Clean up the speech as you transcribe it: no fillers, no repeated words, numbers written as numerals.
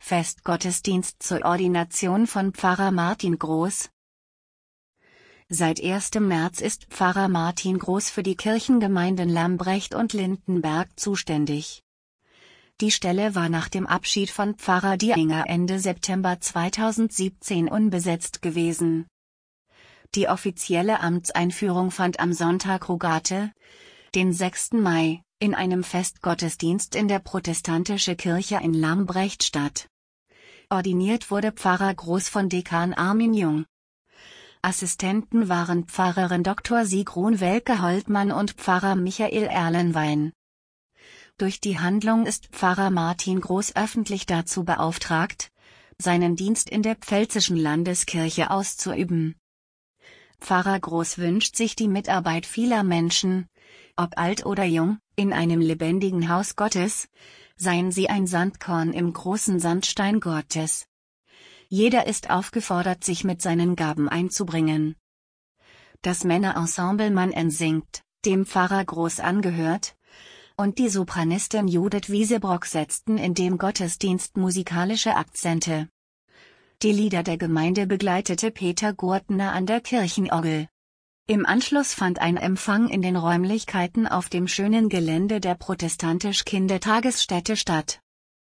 Festgottesdienst zur Ordination von Pfarrer Martin Groß. Seit 1. März ist Pfarrer Martin Groß für die Kirchengemeinden Lambrecht und Lindenberg zuständig. Die Stelle war nach dem Abschied von Pfarrer Diehinger Ende September 2017 unbesetzt gewesen. Die offizielle Amtseinführung fand am Sonntag Rogate, den 6. Mai, in einem Festgottesdienst in der Protestantischen Kirche in Lambrecht statt. Ordiniert wurde Pfarrer Groß von Dekan Armin Jung. Assistenten waren Pfarrerin Dr. Sigrun Welke-Holtmann und Pfarrer Michael Erlenwein. Durch die Handlung ist Pfarrer Martin Groß öffentlich dazu beauftragt, seinen Dienst in der Pfälzischen Landeskirche auszuüben. Pfarrer Groß wünscht sich die Mitarbeit vieler Menschen, ob alt oder jung, in einem lebendigen Haus Gottes, seien sie ein Sandkorn im großen Sandstein Gottes. Jeder ist aufgefordert, sich mit seinen Gaben einzubringen. Das Männerensemble Mann singt, dem Pfarrer Groß angehört, und die Sopranistin Judith Wiesebrock setzten in dem Gottesdienst musikalische Akzente. Die Lieder der Gemeinde begleitete Peter Gurtner an der Kirchenorgel. Im Anschluss fand ein Empfang in den Räumlichkeiten auf dem schönen Gelände der Protestantisch Kindertagesstätte statt.